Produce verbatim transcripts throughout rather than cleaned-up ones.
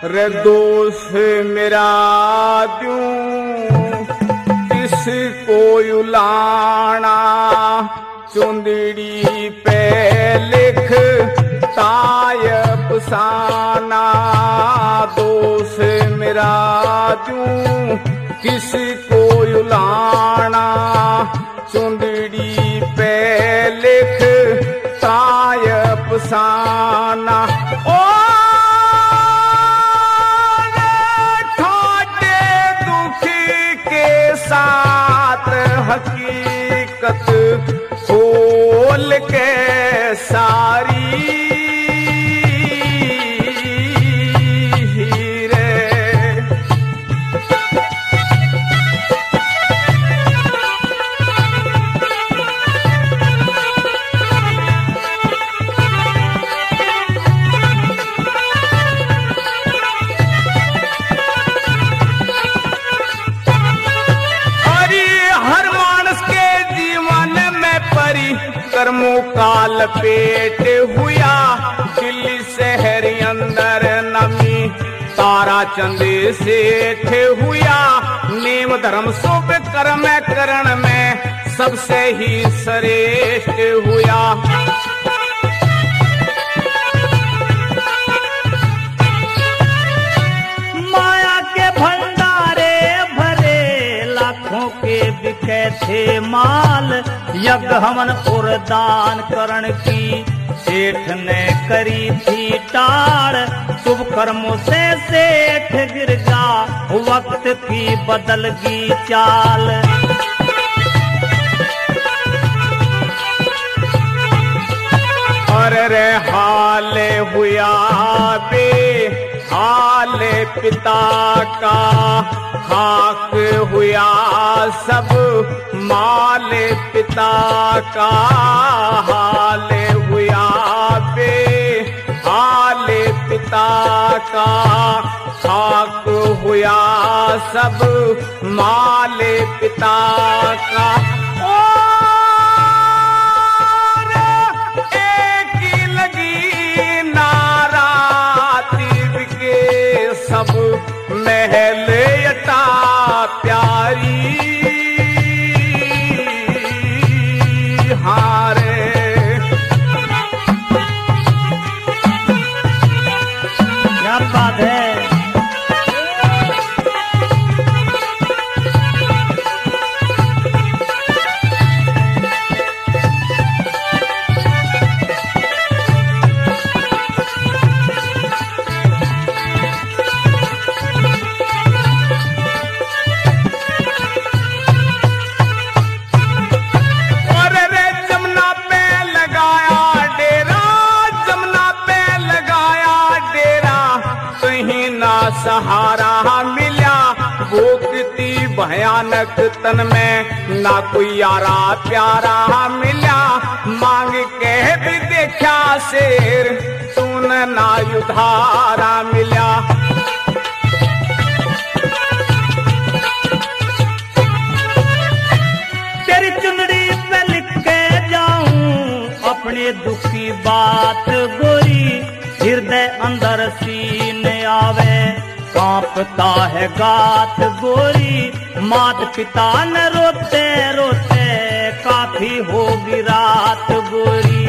रे दोष मेरा दूं किसको उलाना, चुंदड़ी पे लिख ताय अफसाना। दोष मेरा दूं किसको उलाना, चुंदड़ी पे लिख ताय अफसाना। ओ ठाटे दुखी के साथ हकीकत खोल के सारी कर्मों का लपेट हुआ, दिल्ली शहर अंदर नमी तारा चंदे सेठ हुआ। नेम धर्म शुभ कर्म करण में सबसे ही श्रेष्ठ हुआ। माया के भंडारे भरे लाखों के बिके थे माल, यज्ञ हवन और दान करण की सेठ ने करी थी टाल। शुभ कर्मों से सेठ गिर जा, वक्त की बदल गई चाल। और रे हाल हुआ बे हाल पिता का, खाक हुआ सब माल पिता का। हाल हुआ बे हाल पिता का, खाक हुआ सब माल पिता का। एक ही लगी नारा तीर के सब महल अटा प्यारी हारे। क्या बात है। सहारा मिला भूखती भयानक तन में, ना कोई यारा प्यारा मिला। मांग के भी देखा शेर, सुन ना युधारा मिला। तेरी चुंदड़ी पे लिख के जाऊं अपने दुख की बात गोरी, हृदय अंदर सीने आवे कांपता है गात गोरी। मात पिता न रोते रोते काफी होगी रात गोरी।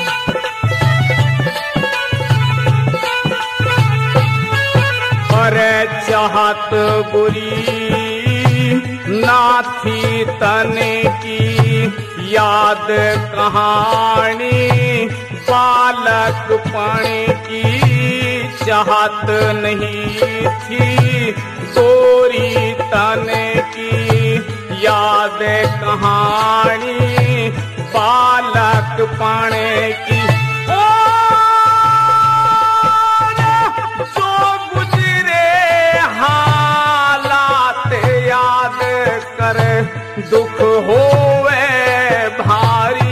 अरे चाहत बुरी ना थी तने की, याद कहानी बालक पानी की। चाहत नहीं थी गोरी तने की, याद कहानी बालक पाने की। जो गुजरे हालात याद कर दुख होवे भारी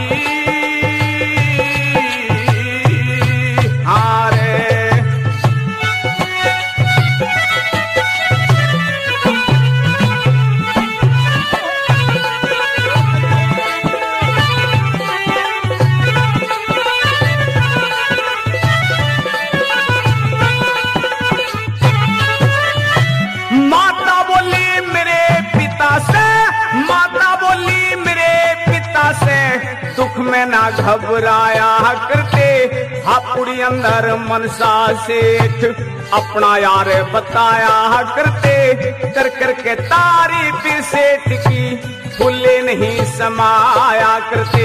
हारे। दुख में ना घबराया करते। हापुड़ी अंदर मनसा सेठ अपना यार बताया करते। कर कर के तारीफ सेठ की फूले नहीं समाया करते।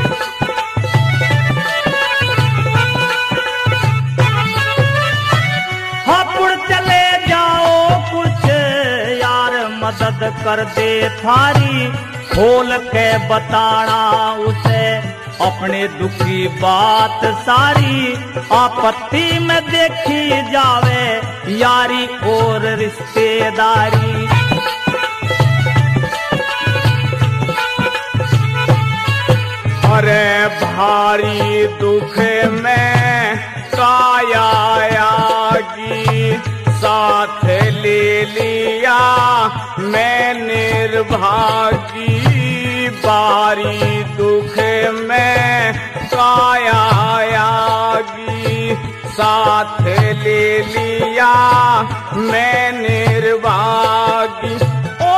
हापुड़ चले जाओ कुछ यार मदद कर दे थारी। खोल के बताना उसे अपने दुखी बात सारी। आपत्ति में देखी जावे यारी और रिश्तेदारी। अरे भारी दुख में काया आगी साथ ले लिया मैं निर्भागी। बारी दुख में काया आगी साथ ले लिया मैं निर्भागी। ओ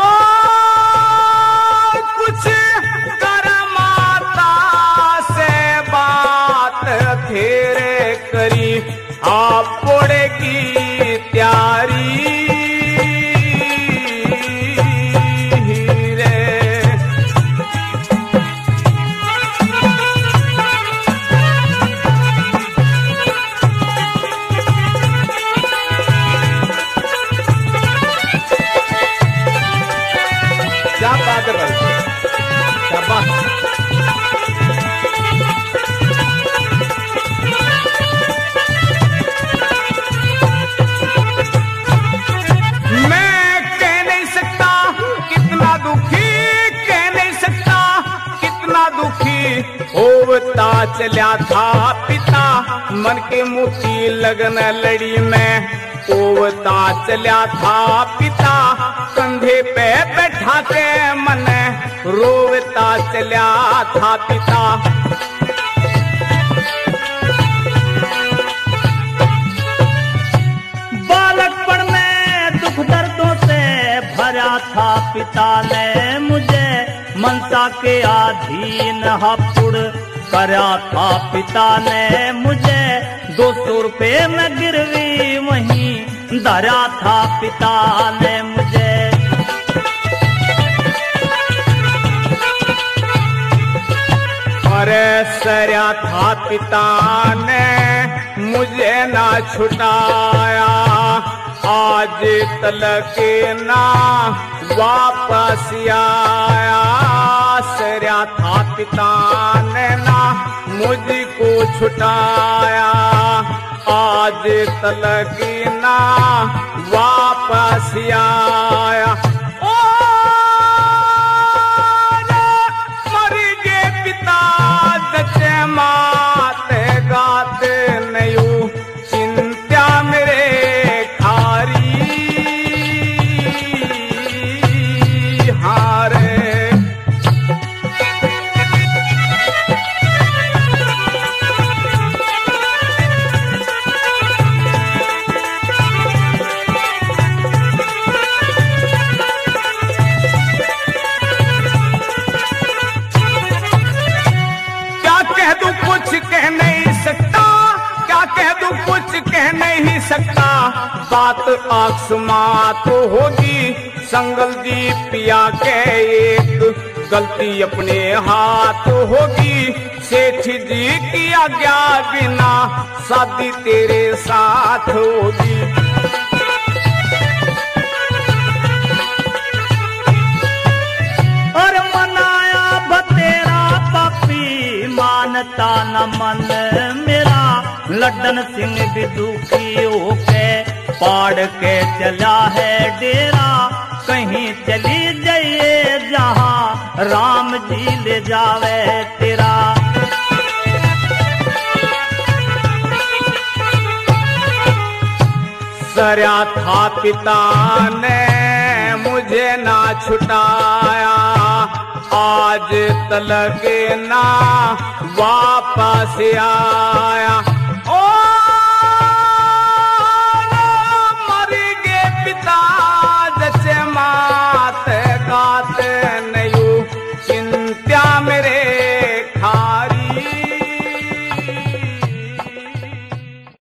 कुछ करमाता से बात तेरे करी आप पड़ेगी त्यारी रे। क्या बात है, क्या बात। होवता चला था पिता मन के मोती लगन लड़ी में। होवता चला था पिता कंधे पे बैठा के मन रोवता चला था पिता। बालकपन में दुख दर्दों से भरा था पिता ने मुझे। मनसा के अधीन हापुड़ करा था पिता ने मुझे। दो सौ रुपये में गिरवी वहीं धरा था पिता ने मुझे। अरे सरया था पिता ने मुझे ना छुटाया। आज तलक ना वापस आया। सरया था पिता ने ना मुझको छुटाया। आज तलक ना वापस आया। ओ मर गए पिता दचे माते गाते नहीं चिंता मेरे सकता। बात आसमां तो होगी संगल दी पिया के एक गलती अपने हाथ होगी। सेठ जी की आज्ञा बिना शादी तेरे साथ होगी। और मनाया बतेरा पापी मानता न मन मेरा। लड्डन सिंह भी दुखी होके पाड़ के चला है डेरा। कहीं चली जाइए जहां राम जी ले जावे तेरा। सरया था पिता ने मुझे ना छुटाया। आज तलक ना वापस आया।